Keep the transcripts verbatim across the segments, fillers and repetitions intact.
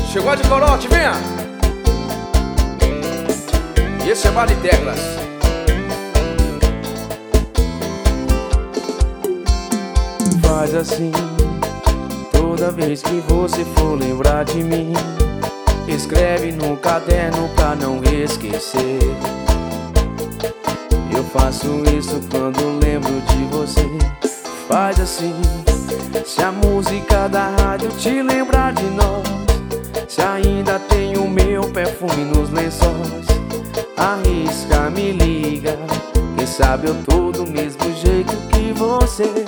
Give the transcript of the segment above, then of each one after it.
Chegou de corote, venha! E esse é Bar de Teclas. Faz assim, toda vez que você for lembrar de mim, escreve no caderno pra não esquecer. Eu faço isso quando lembro de você. Faz assim, se a música da rádio te lembrar de nós, se ainda tem o meu perfume nos lençóis, arrisca, me liga, quem sabe eu tô do mesmo jeito que você.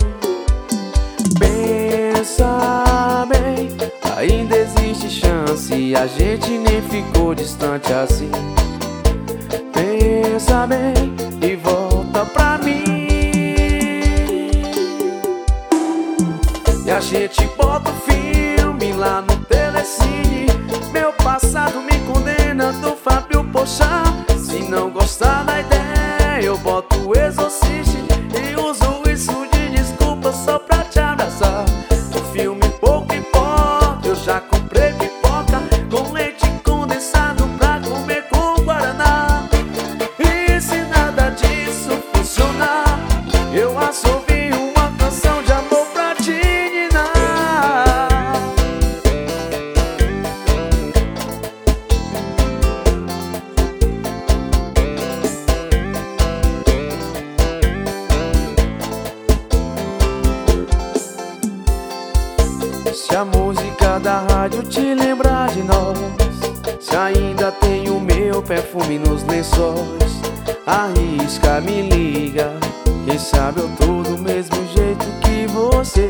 Pensa bem, ainda existe chance, a gente nem ficou distante assim. Pensa bem e volta pra mim, e a gente bota o filme lá no Telecine. Meu passado me condena, do Fábio Pochá. Se não gostar da ideia, eu boto o Exorcist e uso isso de desculpa só pra te abraçar. O filme pouco importa, eu já comprei pipoca com leite condensado pra comer com guaraná. E se nada disso funcionar, eu assovio uma canção de amor pra te ninar. Se a música da rádio te lembrar de nós, se ainda tem o meu perfume nos lençóis, arrisca, me liga, quem sabe eu tô do mesmo jeito que você.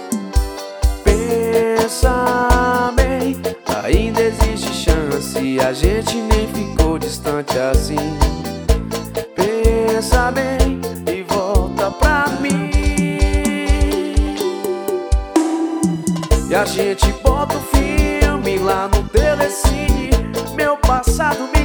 Pensa bem, ainda existe chance, a gente nem ficou distante assim. Pensa bem e volta pra mim, e a gente bota o filme lá no Telecine. Meu passado me